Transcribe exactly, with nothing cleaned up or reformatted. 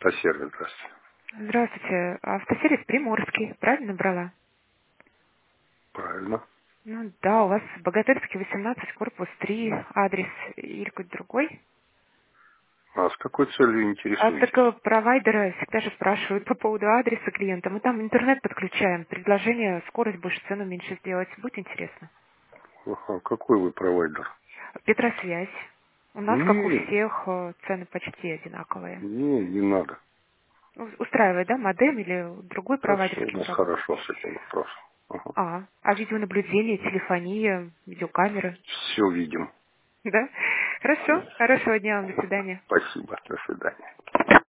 Автосервис, здравствуйте. Здравствуйте. Автосервис Приморский. Правильно брала? Правильно. Ну да, у вас Богатырский, восемнадцать, корпус три, адрес или какой-то другой. А с какой целью А интересуетесь? так провайдера всегда же спрашивают по поводу адреса клиента. Мы там интернет подключаем. Предложение, скорость больше, цену меньше сделать. Будет интересно. Ага, какой вы провайдер? Петросвязь. У нас, как у Не, всех, э, цены почти одинаковые. не, не надо. У- Устраивает, да, модем или другой Да провайдер, все с у кем нас работает? хорошо с этим вопросом. Ага. А, а видеонаблюдение, телефония, видеокамеры? Все видим. Да? Хорошо. Хорошего дня вам. До свидания. Спасибо. До свидания.